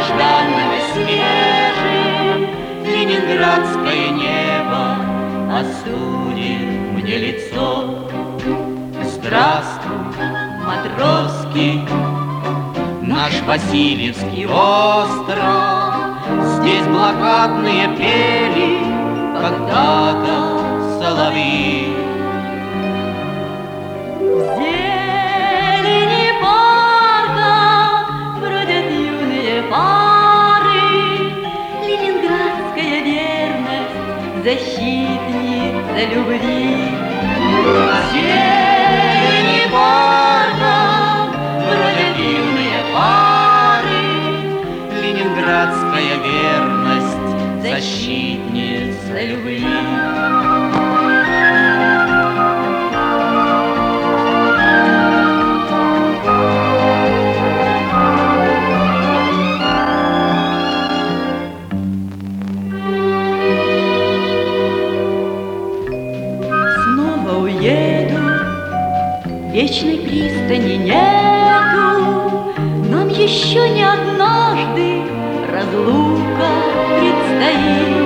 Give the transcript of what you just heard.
долгожданным и свежим ленинградское небо остудит мне лицо. Здравствуй, матросский, наш Васильевский остров. Здесь блокадные пели когда-то соловьи. В зелени парка бродят юные пары. Ленинградская верность, защитница любви. В зелени парка бродят юные пары. Ленинградская верность, защитница любви. Снова уеду, вечной пристани нету. Нам еще не однажды разлука предстоит.